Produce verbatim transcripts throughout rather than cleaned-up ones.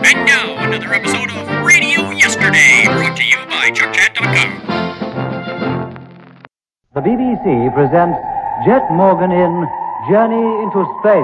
And now, another episode of Radio Yesterday, brought to you by Chuck Chat dot com. The B B C presents Jet Morgan in Journey into Space.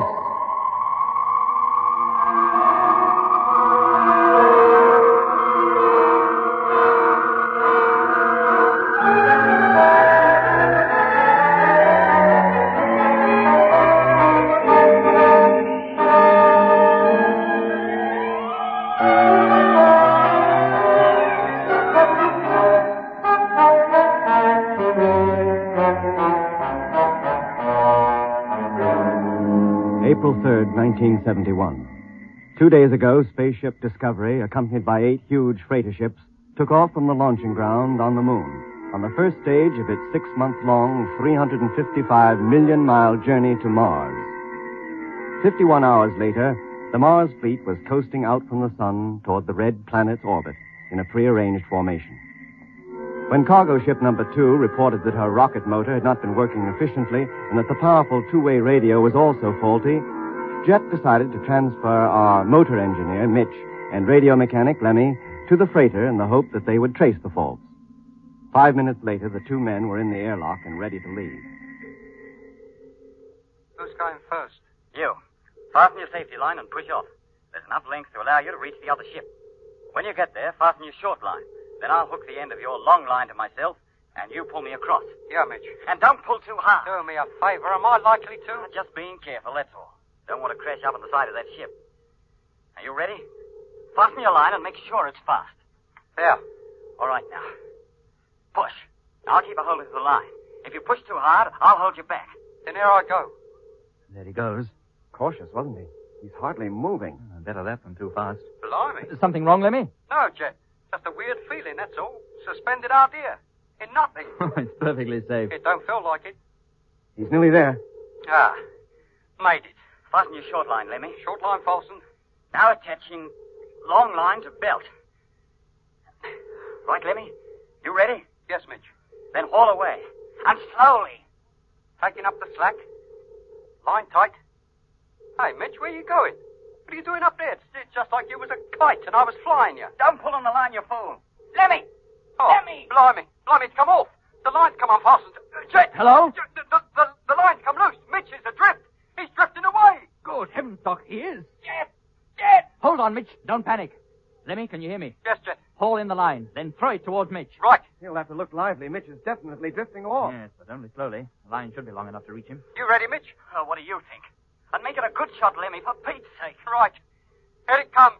April third, nineteen seventy-one. Two days ago, Spaceship Discovery, accompanied by eight huge freighter ships, took off from the launching ground on the moon on the first stage of its six-month-long, three hundred fifty-five million mile journey to Mars. Fifty-one hours later, the Mars fleet was coasting out from the sun toward the red planet's orbit in a prearranged formation. When cargo ship number two reported that her rocket motor had not been working efficiently and that the powerful two-way radio was also faulty, Jet decided to transfer our motor engineer, Mitch, and radio mechanic, Lemmy, to the freighter in the hope that they would trace the faults. Five minutes later, the two men were in the airlock and ready to leave. Who's going first? You. Fasten your safety line and push off. There's enough length to allow you to reach the other ship. When you get there, fasten your short line. Then I'll hook the end of your long line to myself, and you pull me across. Yeah, Mitch. And don't pull too hard. Do me a favor. Am I likely to? Uh, just being careful, that's all. Don't want to crash up on the side of that ship. Are you ready? Fasten your line and make sure it's fast. There. All right, now. Push. I'll keep a hold of the line. If you push too hard, I'll hold you back. Then here I go. There he goes. Cautious, wasn't he? He's hardly moving. Uh, better that than too fast. Blimey. Is something wrong, Lemmy? No, Jet. Just a weird feeling, that's all. Suspended out here. In nothing. It's perfectly safe. It don't feel like it. He's nearly there. Ah. Made it. Fasten your short line, Lemmy. Short line fastened. Now attaching long line to belt. Right, Lemmy? You ready? Yes, Mitch. Then haul away. And slowly. Taking up the slack. Line tight. Hey, Mitch, where you going? What are you doing up there? It's, it's just like you was a kite and I was flying you. Don't pull on the line, you fool. Lemmy! Oh, Lemmy! Blimey. Blimey, it's come off. The line's come unfastened. Uh, Jet! Hello? The, the, the, the line's come loose. Mitch is adrift. He's drifting away. Good heavens, Doc, he is. Jet! Jet! Hold on, Mitch. Don't panic. Lemmy, can you hear me? Yes, Jet. Haul in the line, then throw it towards Mitch. Right. He'll have to look lively. Mitch is definitely drifting off. Yes, but only slowly. The line should be long enough to reach him. You ready, Mitch? Oh, what do you think? And make it a good shot, Lemmy, for Pete's sake. Right. Here it comes.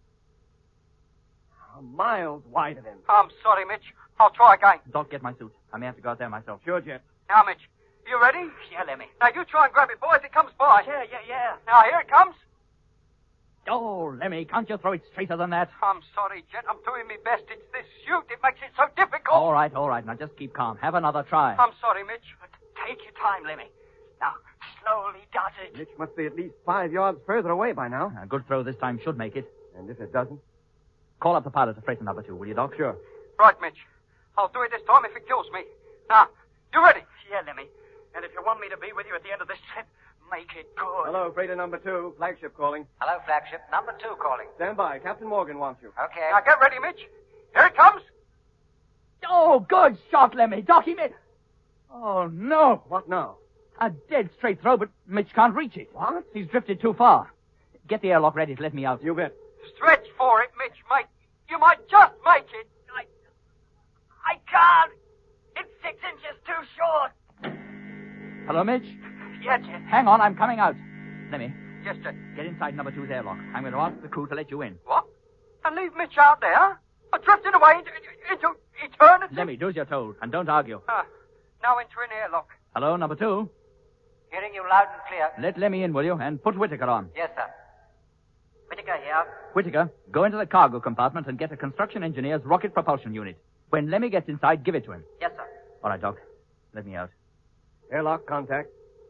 Miles wide of him. I'm sorry, Mitch. I'll try again. Doc, get my suit. I may have to go out there myself. Sure, Jet. Now, Mitch, you ready? Yeah, Lemmy. Now, you try and grab it, boy, as it comes by. Yeah, yeah, yeah. Now, here it comes. Oh, Lemmy, can't you throw it straighter than that? I'm sorry, Jet. I'm doing my best. It's this suit. It makes it so difficult. All right, all right. Now just keep calm. Have another try. I'm sorry, Mitch. But take your time, Lemmy. Now, slowly does it. Mitch must be at least five yards further away by now. A good throw this time should make it. And if it doesn't? Call up the pilot to freighter number two, will you, Doc? Sure. Right, Mitch. I'll do it this time if it kills me. Now, you ready? Yeah, Lemmy. And if you want me to be with you at the end of this trip, make it good. Hello, freighter number two. Flagship calling. Hello, flagship. Number two calling. Stand by. Captain Morgan wants you. Okay. Now, get ready, Mitch. Here it comes. Oh, good shot, Lemmy. Doc, he made... Oh, no. What now? A dead straight throw, but Mitch can't reach it. What? He's drifted too far. Get the airlock ready to let me out. You bet. Stretch for it, Mitch, mate. You might just make it. I... I can't. It's six inches too short. Hello, Mitch? Yeah, Jet. Hang on, I'm coming out. Lemmy, Yes, Jet. get inside number two's airlock. I'm going to ask the crew to let you in. What? And leave Mitch out there, huh? Uh, drifting away into, into eternity? Lemmy, do as you're told, and don't argue. Ah, now entering airlock. Hello, number two? Hearing you loud and clear. Let Lemmy in, will you? And put Whittaker on. Yes, sir. Whittaker here. Whittaker, go into the cargo compartment and get a construction engineer's rocket propulsion unit. When Lemmy gets inside, give it to him. Yes, sir. All right, Doc. Let me out. Airlock contact.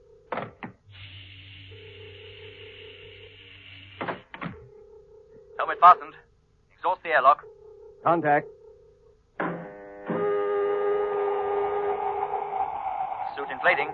Helmet fastened. Exhaust the airlock. Contact. Suit inflating.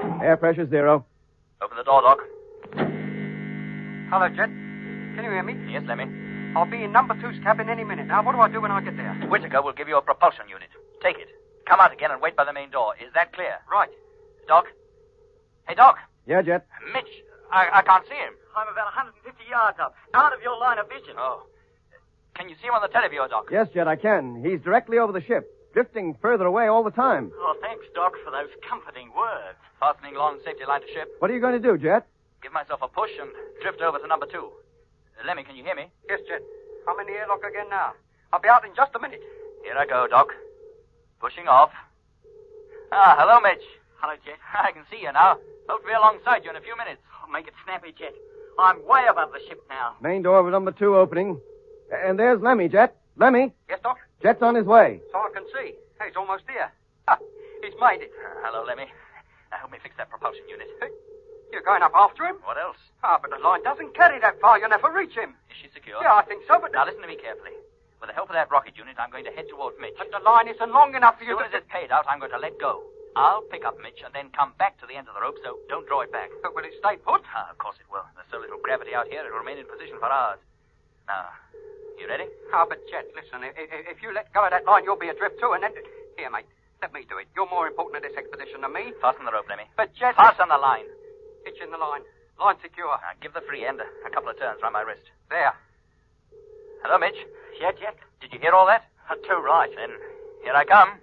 Air pressure zero. Open the door, Doc. Hello, Jet. Can you hear me? Yes, Lemmy. I'll be in number two's cabin any minute. Now, what do I do when I get there? Whittaker will give you a propulsion unit. Take it. Come out again and wait by the main door. Is that clear? Right. Doc? Hey, Doc. Yeah, Jet. Mitch. I, I can't see him. I'm about one hundred fifty yards up, out of your line of vision. Oh. Can you see him on the teleview, Doc? Yes, Jet, I can. He's directly over the ship, drifting further away all the time. Oh, thanks, Doc, for those comforting words. Fastening long safety line to ship. What are you going to do, Jet? Give myself a push and drift over to number two. Uh, Lemmy, can you hear me? Yes, Jet. I'm in the airlock again now. I'll be out in just a minute. Here I go, Doc. Pushing off. Ah, hello, Mitch. Hello, Jet. I can see you now. Hope to be alongside you in a few minutes. Oh, make it snappy, Jet. I'm way above the ship now. Main door of number two opening. And there's Lemmy, Jet. Lemmy, Yes, Doc? Jet's on his way. So I can see. Hey, he's almost here. Ha, he's made it. Uh, hello, Lemmy. Now help me fix that propulsion unit. Hey, you're going up after him? What else? Ah, but the line doesn't carry that far. You'll never reach him. Is she secure? Yeah, I think so, but... Now listen to me carefully. With the help of that rocket unit, I'm going to head towards Mitch. But the line isn't long enough for As you soon to... as it's paid out, I'm going to let go. I'll pick up Mitch and then come back to the end of the rope, so don't draw it back. But will it stay put? Ah, of course it will. There's so little gravity out here, it'll remain in position for hours. Now, you ready? Ah, but Jet, listen, if, if you let go of that line, you'll be adrift too, and then... Here, mate, let me do it. You're more important to this expedition than me. Fasten the rope, Lemmy. But Jet... Fasten the line. Hitch in the line. Line secure. Now, give the free end a, a couple of turns round my wrist. There. Hello, Mitch. Yeah, Jet? Did you hear all that? Uh, too right. Then here I come.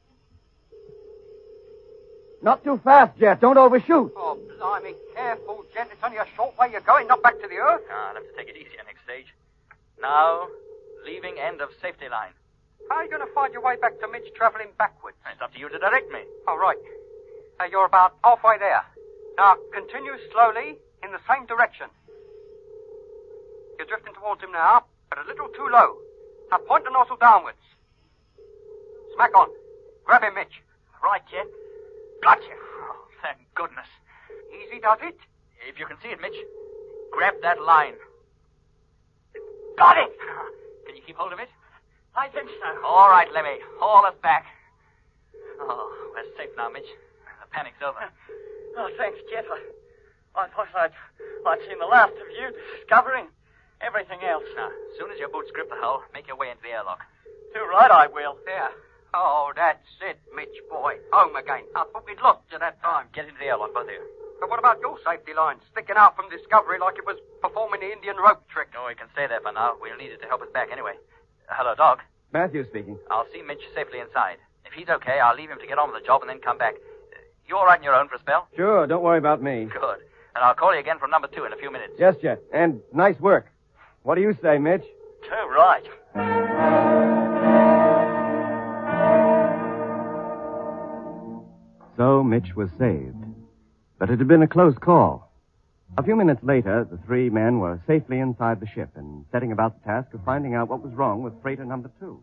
Not too fast, Jet. Don't overshoot. Oh, blimey, careful, Jet. It's only a short way you're going, not back to the earth. Ah, I'll have to take it easier next stage. Now, leaving end of safety line. How are you going to find your way back to Mitch traveling backwards? It's up to you to direct me. Oh, right. Uh, you're about halfway there. Now, continue slowly in the same direction. You're drifting towards him now, but a little too low. Now, point the nozzle downwards. Smack on. Grab him, Mitch. Right, Jet. Gotcha. Oh, thank goodness. Easy does it. If you can see it, Mitch, grab that line. Got it! Can you keep hold of it? I think so. All right, Lemmy. Haul us back. Oh, we're safe now, Mitch. The panic's over. Oh, thanks, Jet. I, I thought I'd, I'd seen the last of you discovering everything else. Now, as soon as your boots grip the hull, make your way into the airlock. Too right, I will. There. Oh, that's it, Mitch, boy. Home again. I thought we'd lost you that time. Get into the airlock, both of you. But what about your safety line? Sticking out from Discovery like it was performing the Indian rope trick. Oh, we can stay there for now. We'll need it to help us back anyway. Uh, hello, Doc. Matthew speaking. I'll see Mitch safely inside. If he's okay, I'll leave him to get on with the job and then come back. Uh, you all right on your own for a spell? Sure, don't worry about me. Good. And I'll call you again from number two in a few minutes. Yes, Jet. And nice work. What do you say, Mitch? Too right. So Mitch was saved. But it had been a close call. A few minutes later, the three men were safely inside the ship and setting about the task of finding out what was wrong with freighter number two.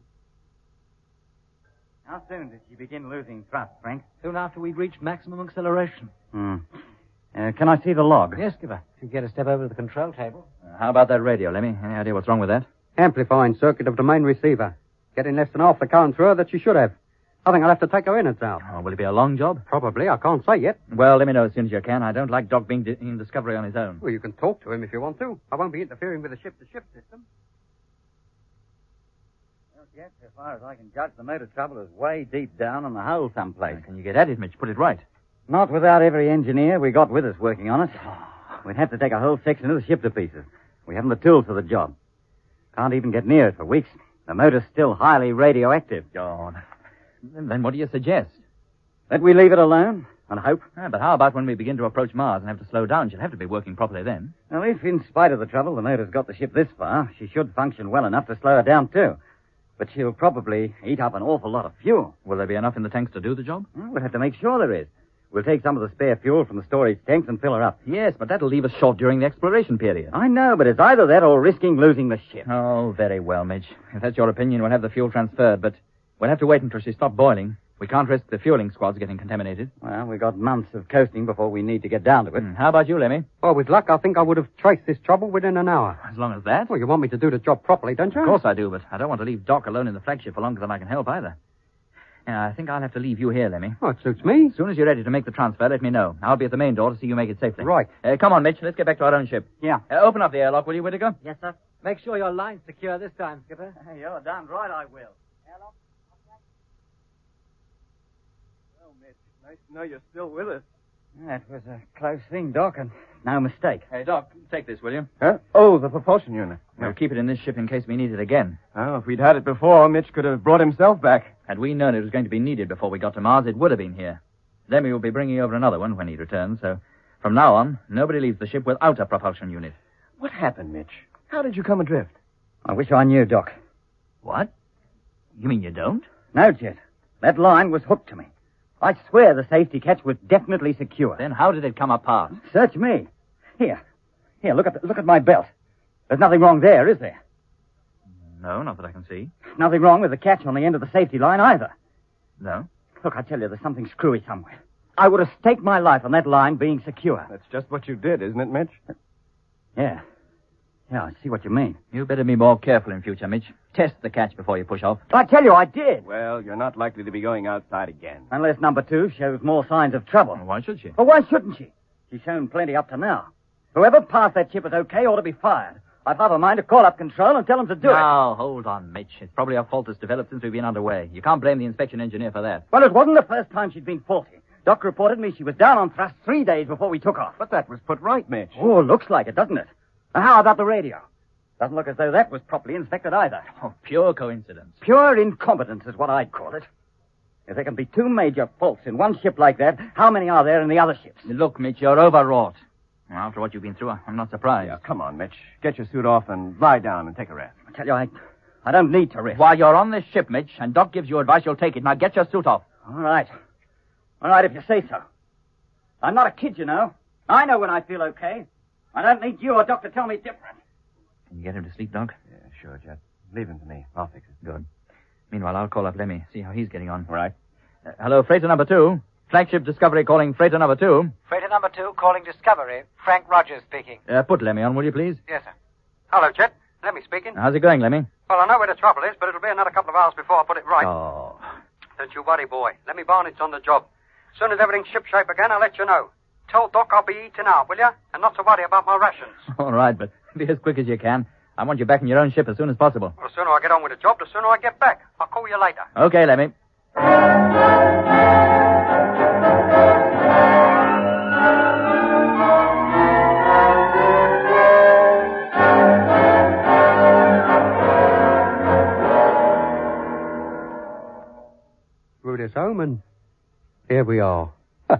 How soon did she begin losing thrust, Frank? Soon after we'd reached maximum acceleration. Hmm. Uh, can I see the log? Yes, Skipper. If you get a step over to the control table. Uh, how about that radio, Lemmy? Any idea what's wrong with that? Amplifying circuit of the main receiver. Getting less than half the current through her that she should have. I think I'll have to take her innards out. Oh, will it be a long job? Probably. I can't say yet. Well, let me know as soon as you can. I don't like Doc being di- in Discovery on his own. Well, you can talk to him if you want to. I won't be interfering with the ship-to-ship system. Well, yes, as far as I can judge, the motor trouble is way deep down in the hull someplace. Uh, can you get at it, Mitch? Put it right. Not without every engineer we got with us working on it. We'd have to take a whole section of the ship to pieces. We haven't the tools for the job. Can't even get near it for weeks. The motor's still highly radioactive. God. Then what do you suggest? That we leave it alone and hope. Ah, but how about when we begin to approach Mars and have to slow down? She'll have to be working properly then. Well, if, in spite of the trouble, the motor's got the ship this far, she should function well enough to slow her down, too. But she'll probably eat up an awful lot of fuel. Will there be enough in the tanks to do the job? Well, we'll have to make sure there is. We'll take some of the spare fuel from the storage tanks and fill her up. Yes, but that'll leave us short during the exploration period. I know, but it's either that or risking losing the ship. Oh, very well, Mitch. If that's your opinion, we'll have the fuel transferred, but we'll have to wait until she stops boiling. We can't risk the fueling squads getting contaminated. Well, we've got months of coasting before we need to get down to it. Hmm. How about you, Lemmy? Oh, with luck, I think I would have traced this trouble within an hour. As long as that? Well, you want me to do the job properly, don't you? Of course I do, but I don't want to leave Doc alone in the flagship for longer than I can help either. Yeah, I think I'll have to leave you here, Lemmy. Oh, it suits me. As soon as you're ready to make the transfer, let me know. I'll be at the main door to see you make it safely. Right. Uh, come on, Mitch. Let's get back to our own ship. Yeah. Uh, open up the airlock, will you, Whittaker? Yes, sir. Make sure your line's secure this time, Skipper. You're damn right I will. Well, Mitch, nice to know you're still with us. That was a close thing, Doc, and no mistake. Hey, Doc, take this, will you? Huh? Oh, the propulsion unit. We'll keep it in this ship in case we need it again. Oh, if we'd had it before, Mitch could have brought himself back. Had we known it was going to be needed before we got to Mars, it would have been here. Lemmy will be bringing over another one when he returns, so from now on, nobody leaves the ship without a propulsion unit. What happened, Mitch? How did you come adrift? I wish I knew, Doc. What? You mean you don't? No, Jet. That line was hooked to me. I swear the safety catch was definitely secure. Then how did it come apart? Search me. Here. Here, look at the, look at my belt. There's nothing wrong there, is there? No, not that I can see. Nothing wrong with the catch on the end of the safety line either. No? Look, I tell you, there's something screwy somewhere. I would have staked my life on that line being secure. That's just what you did, isn't it, Mitch? Yeah. Yeah, I see what you mean. You better be more careful in future, Mitch. Test the catch before you push off. I tell you, I did. Well, you're not likely to be going outside again. Unless number two shows more signs of trouble. Well, why should she? Well, why shouldn't she? She's shown plenty up to now. Whoever passed that ship as okay ought to be fired. I've half a mind to call up control and tell them to do it. Now, hold on, Mitch. It's probably a fault that's developed since we've been underway. You can't blame the inspection engineer for that. Well, it wasn't the first time she'd been faulty. Doc reported me she was down on thrust three days before we took off. But that was put right, Mitch. Oh, looks like it, doesn't it? Now, how about the radio? Doesn't look as though that was properly inspected either. Oh, pure coincidence. Pure incompetence is what I'd call it. If there can be two major faults in one ship like that, how many are there in the other ships? Look, Mitch, you're overwrought. Well, after what you've been through, I'm not surprised. Yeah, come on, Mitch. Get your suit off and lie down and take a rest. I tell you, I, I don't need to rest. While you're on this ship, Mitch, and Doc gives you advice, you'll take it. Now get your suit off. All right. All right, if you say so. I'm not a kid, you know. I know when I feel okay. I don't need you or Doc to tell me different. Can you get him to sleep, Doc? Yeah, sure, Jet. Leave him to me. I'll fix it. Good. Meanwhile, I'll call up Lemmy, see how he's getting on. Right. Uh, hello, freighter number two. Flagship Discovery calling freighter number two. Freighter number two calling Discovery. Frank Rogers speaking. Uh, put Lemmy on, will you, please? Yes, sir. Hello, Jet. Lemmy speaking. How's it going, Lemmy? Well, I know where the trouble is, but it'll be another couple of hours before I put it right. Oh. Don't you worry, boy. Lemmy Barnett's on the job. As soon as everything's shipshape again, I'll let you know. Tell Doc I'll be eating out, will you? And not to worry about my rations. All right, but be as quick as you can. I want you back in your own ship as soon as possible. Well, the sooner I get on with the job, the sooner I get back. I'll call you later. Okay, Lemmy. Through this home, and here we are.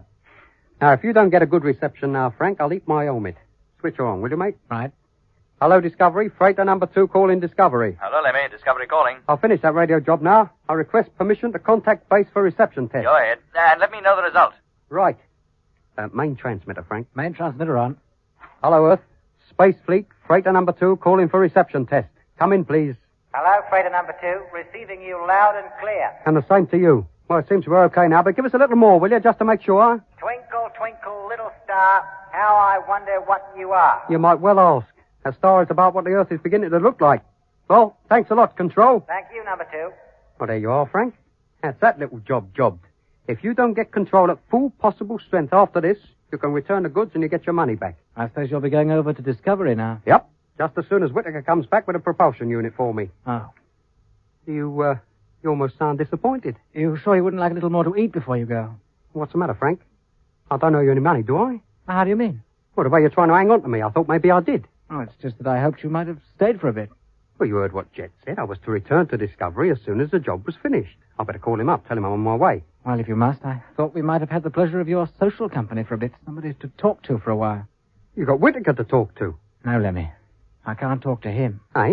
Now, if you don't get a good reception now, Frank, I'll eat my helmet. Switch her on, will you, mate? Right. Hello, Discovery. Freighter number two calling Discovery. Hello, Lemmy. Discovery calling. I'll finish that radio job now. I request permission to contact base for reception test. Go ahead. And let me know the result. Right. Uh, main transmitter, Frank. Main transmitter on. Hello, Earth. Space Fleet, Freighter number two calling for reception test. Come in, please. Hello, Freighter number two. Receiving you loud and clear. And the same to you. Well, it seems we're okay now, but give us a little more, will you, just to make sure? Twinkle, twinkle, little star, how I wonder what you are. You might well ask. A star is about what the Earth is beginning to look like. Well, thanks a lot, Control. Thank you, number two. Well, there you are, Frank. That's that little job jobbed. If you don't get Control at full possible strength after this, you can return the goods and you get your money back. I suppose you'll be going over to Discovery now. Yep. Just as soon as Whittaker comes back with a propulsion unit for me. Oh. You, uh, you almost sound disappointed. You sure you wouldn't like a little more to eat before you go? What's the matter, Frank? I don't owe you any money, do I? How do you mean? Well, the way you're trying to hang on to me, I thought maybe I did. Oh, it's just that I hoped you might have stayed for a bit. Well, you heard what Jet said. I was to return to Discovery as soon as the job was finished. I better call him up, tell him I'm on my way. Well, if you must, I thought we might have had the pleasure of your social company for a bit. Somebody to talk to for a while. You got Whittaker to talk to. No, Lemmy. I can't talk to him. Eh?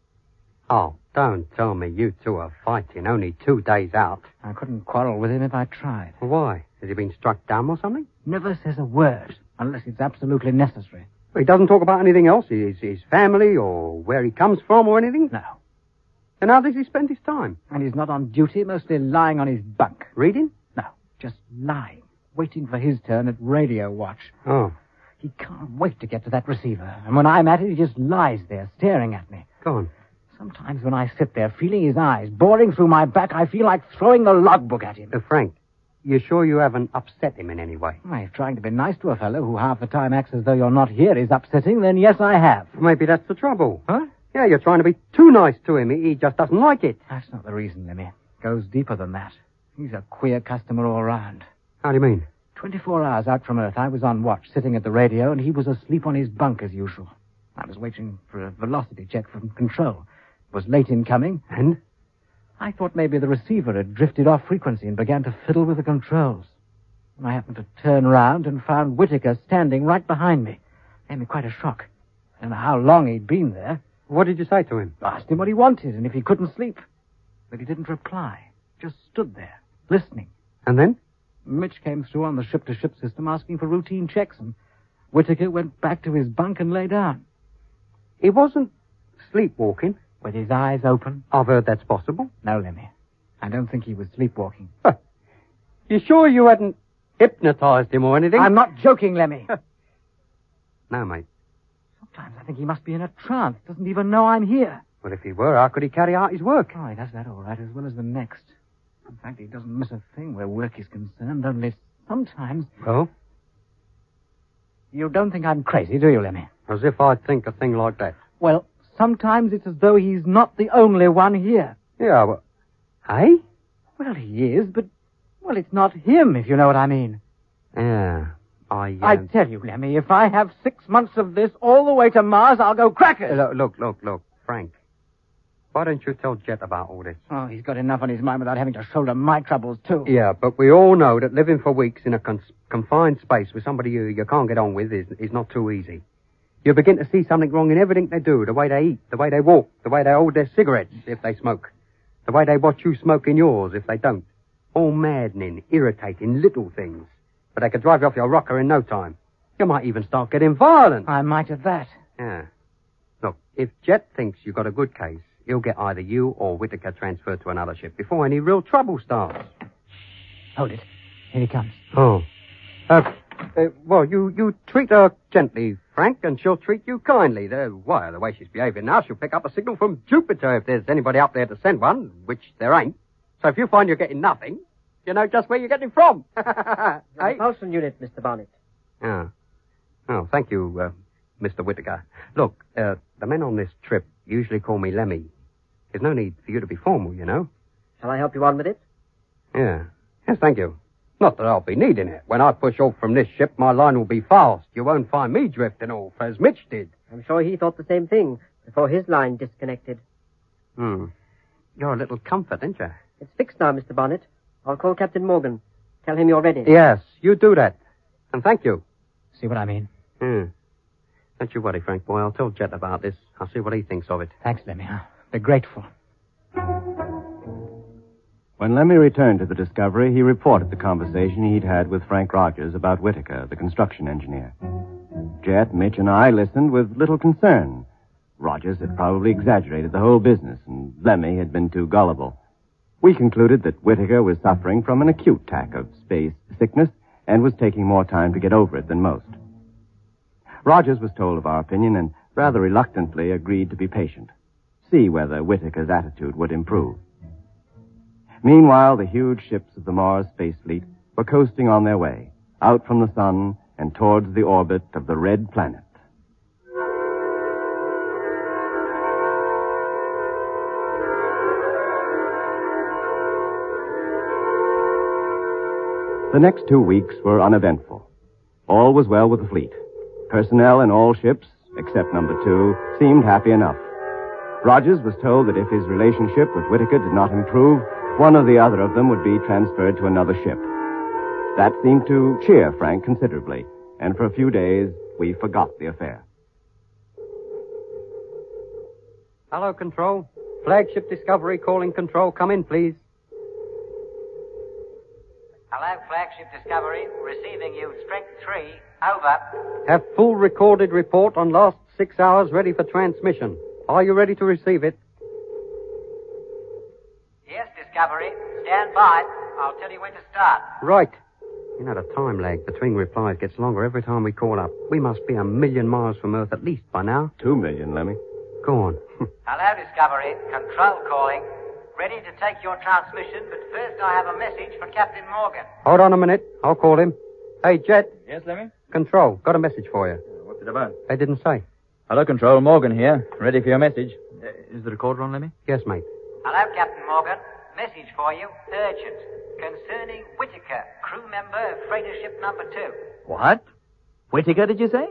Oh, don't tell me you two are fighting only two days out. I couldn't quarrel with him if I tried. Why? Has he been struck down or something? Never says a word, unless it's absolutely necessary. Well, he doesn't talk about anything else? His, his family or where he comes from or anything? No. And how does he spend his time? And he's not on duty, mostly lying on his bunk. Reading? No, just lying, waiting for his turn at radio watch. Oh. He can't wait to get to that receiver. And when I'm at it, he just lies there, staring at me. Go on. Sometimes when I sit there feeling his eyes boring through my back, I feel like throwing the logbook at him. Uh, Frank, you sure you haven't upset him in any way? Well, if trying to be nice to a fellow who half the time acts as though you're not here is upsetting, then yes, I have. Maybe that's the trouble. Huh? Yeah, you're trying to be too nice to him. He just doesn't like it. That's not the reason, Lemmy. It goes deeper than that. He's a queer customer all round. How do you mean? Twenty-four hours out from Earth, I was on watch, sitting at the radio, and he was asleep on his bunk as usual. I was waiting for a velocity check from control. It was late in coming. And? I thought maybe the receiver had drifted off frequency and began to fiddle with the controls. And I happened to turn round and found Whittaker standing right behind me. Gave me quite a shock. I don't know how long he'd been there. What did you say to him? I asked him what he wanted and if he couldn't sleep. But he didn't reply. Just stood there, listening. And then? Mitch came through on the ship-to-ship system asking for routine checks, and Whittaker went back to his bunk and lay down. He wasn't sleepwalking? With his eyes open? I've heard that's possible. No, Lemmy. I don't think he was sleepwalking. Huh. You sure you hadn't hypnotized him or anything? I'm not joking, Lemmy. No, mate. Sometimes I think he must be in a trance. Doesn't even know I'm here. Well, if he were, how could he carry out his work? Oh, he does that all right, as well as the next. In fact, he doesn't miss a thing where work is concerned, only sometimes... Oh? You don't think I'm crazy, do you, Lemmy? As if I'd think a thing like that. Well, sometimes it's as though he's not the only one here. Yeah, well... Hey? Well, he is, but... Well, it's not him, if you know what I mean. Yeah, I... Uh... I tell you, Lemmy, if I have six months of this all the way to Mars, I'll go crackers. Look, look, look, look, Frank. Why don't you tell Jet about all this? Oh, he's got enough on his mind without having to shoulder my troubles, too. Yeah, but we all know that living for weeks in a con- confined space with somebody you, you can't get on with is, is not too easy. You begin to see something wrong in everything they do, the way they eat, the way they walk, the way they hold their cigarettes if they smoke, the way they watch you smoke in yours if they don't. All maddening, irritating little things. But they could drive you off your rocker in no time. You might even start getting violent. I might at that. Yeah. Look, if Jet thinks you've got a good case, he'll get either you or Whittaker transferred to another ship before any real trouble starts. Hold it. Here he comes. Oh. Uh, uh, well, you, you treat her gently, Frank, and she'll treat you kindly. The, why, the way she's behaving now, she'll pick up a signal from Jupiter if there's anybody up there to send one, which there ain't. So if you find you're getting nothing, you know just where you're getting from. Your hey? propulsion unit, Mister Bonnet. Oh. Oh, thank you, uh, Mister Whittaker. Look, uh, the men on this trip usually call me Lemmy. There's no need for you to be formal, you know. Shall I help you on with it? Yeah. Yes, thank you. Not that I'll be needing it. When I push off from this ship, my line will be fast. You won't find me drifting off, as Mitch did. I'm sure he thought the same thing before his line disconnected. Hmm. You're a little comfort, ain't you? It's fixed now, Mister Bonnet. I'll call Captain Morgan. Tell him you're ready. Yes, you do that. And thank you. See what I mean? Hmm. Don't you worry, Frank, boy. I'll tell Jet about this. I'll see what he thinks of it. Thanks, Lemmy. I'll be grateful. When Lemmy returned to the Discovery, he reported the conversation he'd had with Frank Rogers about Whittaker, the construction engineer. Jet, Mitch, and I listened with little concern. Rogers had probably exaggerated the whole business, and Lemmy had been too gullible. We concluded that Whittaker was suffering from an acute attack of space sickness and was taking more time to get over it than most. Rogers was told of our opinion and rather reluctantly agreed to be patient, see whether Whittaker's attitude would improve. Meanwhile, the huge ships of the Mars Space Fleet were coasting on their way, out from the sun and towards the orbit of the Red Planet. The next two weeks were uneventful. All was well with the fleet. Personnel in all ships, except number two, seemed happy enough. Rogers was told that if his relationship with Whittaker did not improve, one or the other of them would be transferred to another ship. That seemed to cheer Frank considerably, and for a few days, we forgot the affair. Hello, Control. Flagship Discovery calling Control. Come in, please. Hello, Flagship Discovery. Receiving you, Strength three. Over. Have full recorded report on last six hours ready for transmission. Are you ready to receive it? Yes, Discovery. Stand by. I'll tell you when to start. Right. You know, the time lag between replies gets longer every time we call up. We must be a million miles from Earth at least by now. Two million, Lemmy. Go on. Hello, Discovery. Control calling. Ready to take your transmission, but first I have a message for Captain Morgan. Hold on a minute. I'll call him. Hey, Jet. Yes, Lemmy? Control. Got a message for you. What's it about? They didn't say. Hello, Control. Morgan here. Ready for your message. Uh, is the recorder on, Lemmy? Yes, mate. Hello, Captain Morgan. Message for you. Urgent. Concerning Whitaker, crew member of freighter ship number two. What? Whitaker, did you say?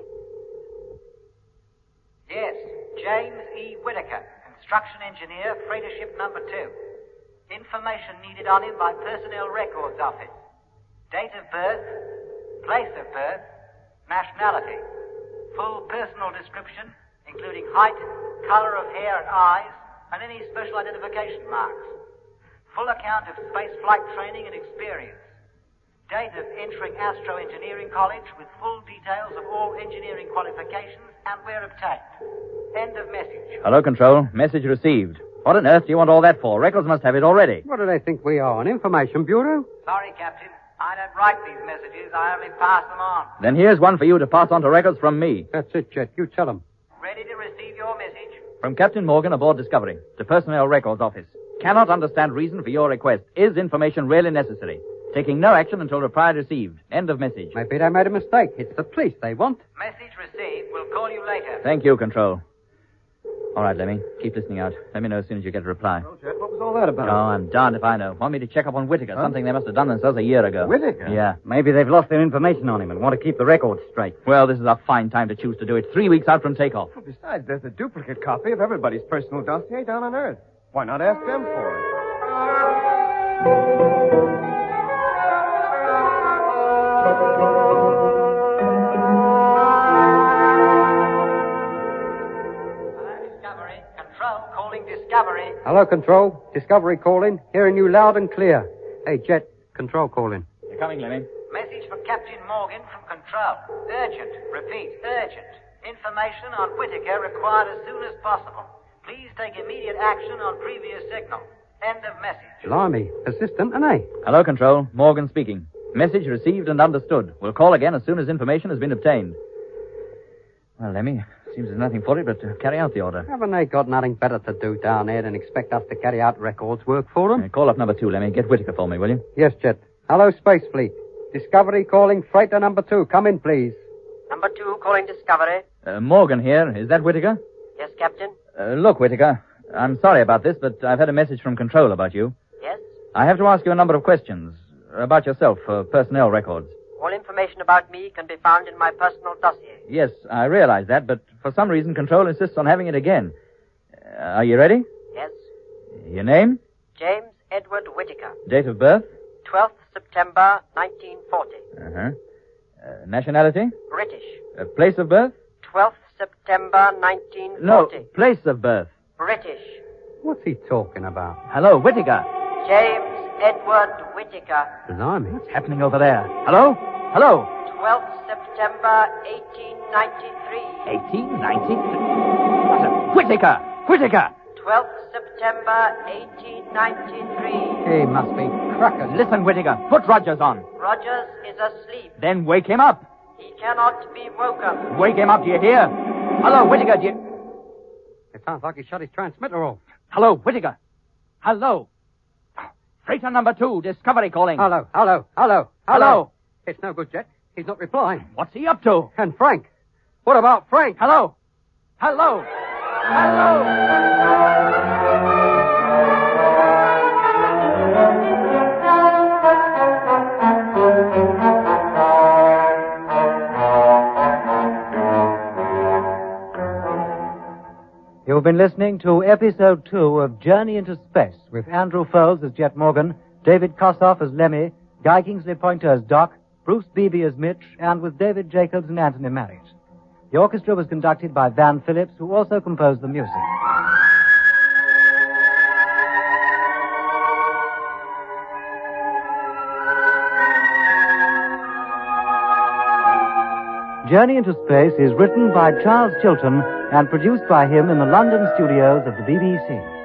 Yes, James E. Whitaker, construction engineer, freighter ship number two. Information needed on him by Personnel Records Office. Date of birth, place of birth, nationality. Full personal description, including height, color of hair and eyes, and any special identification marks. Full account of space flight training and experience. Date of entering Astro Engineering College with full details of all engineering qualifications and where obtained. End of message. Hello, Control. Message received. What on earth do you want all that for? Records must have it already. What do they think we are, an information bureau? Sorry, Captain. I don't write these messages. I only pass them on. Then here's one for you to pass on to Records from me. That's it, Jet. You tell them. Ready to receive your message? From Captain Morgan aboard Discovery to Personnel Records Office. Cannot understand reason for your request. Is information really necessary? Taking no action until reply received. End of message. Maybe they made a mistake. It's the police they want. Message received. We'll call you later. Thank you, Control. All right, Lemmy. Keep listening out. Let me know as soon as you get a reply. Oh, Jet, what was all that about? Oh, I'm darned if I know. Want me to check up on Whitaker, huh? Something they must have done themselves a year ago. Whitaker? Yeah. Maybe they've lost their information on him and want to keep the records straight. Well, this is a fine time to choose to do it. Three weeks out from takeoff. Well, besides, there's a duplicate copy of everybody's personal dossier down on Earth. Why not ask them for it? Discovery. Hello, Control. Discovery calling. Hearing you loud and clear. Hey, Jet. Control calling. You're coming, Lemmy. Message for Captain Morgan from Control. Urgent. Repeat, urgent. Information on Whitaker required as soon as possible. Please take immediate action on previous signal. End of message. Blimey. Persistent, ain't they? Hello, Control. Morgan speaking. Message received and understood. We'll call again as soon as information has been obtained. Well, Lemmy, seems there's nothing for it but to carry out the order. Haven't they got nothing better to do down there than expect us to carry out records work for them? Uh, call up number two, Lemmy. Get Whitaker for me, will you? Yes, Jet. Hello, Space Fleet. Discovery calling freighter number two. Come in, please. Number two calling Discovery. Uh, Morgan here. Is that Whitaker? Yes, Captain. Uh, look, Whitaker, I'm sorry about this, but I've had a message from Control about you. Yes? I have to ask you a number of questions about yourself for personnel records. All information about me can be found in my personal dossier. Yes, I realize that, but for some reason, Control insists on having it again. Uh, are you ready? Yes. Your name? James Edward Whitaker. Date of birth? twelfth September nineteen forty. Uh-huh. Uh, nationality? British. Uh, place of birth? twelfth September nineteen forty. No, place of birth. British. What's he talking about? Hello, Whitaker. James Edward Whitaker. Blimey. What's happening over there? Hello? Hello? twelfth September eighteen ninety-three. eighteen ninety-three? Whitaker! Whitaker! twelfth September eighteen ninety-three. He must be crackers. Listen, Whitaker. Put Rogers on. Rogers is asleep. Then wake him up. He cannot be woken. Wake him up, do you hear? Hello, Whitaker, do you... It sounds like he shut his transmitter off. Hello, Whitaker. Hello. Freighter number two, Discovery calling. Hello, hello, hello, hello. Hello. It's no good, Jet. He's not replying. What's he up to? And Frank. What about Frank? Hello. Hello. Hello. You've been listening to episode two of Journey into Space with Andrew Foles as Jet Morgan, David Kossoff as Lemmy, Guy Kingsley Pointer as Doc, Bruce Beebe as Mitch, and with David Jacobs and Anthony Marriott. The orchestra was conducted by Van Phillips, who also composed the music. Journey into Space is written by Charles Chilton and produced by him in the London studios of the B B C.